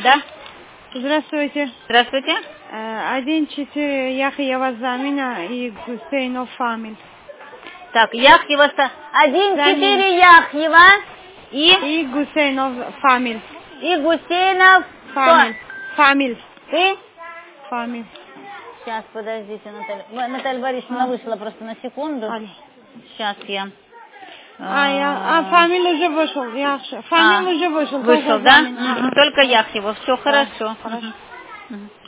Да? Здравствуйте. Здравствуйте. 1-4 Яхьева Замина и Гусейнов Фамиль. Так, Яхьева, 1-4 Яхьева и Гусейнов Фамиль. И Гусейнов Фамиль. Ты? Фамиль. Сейчас, подождите, Наталья. Наталья Борисовна вышла просто на секунду. Сейчас я... Фамиль уже вышел. Фамиль уже вышел. Вышел, да? Только Яхьева. Все хорошо.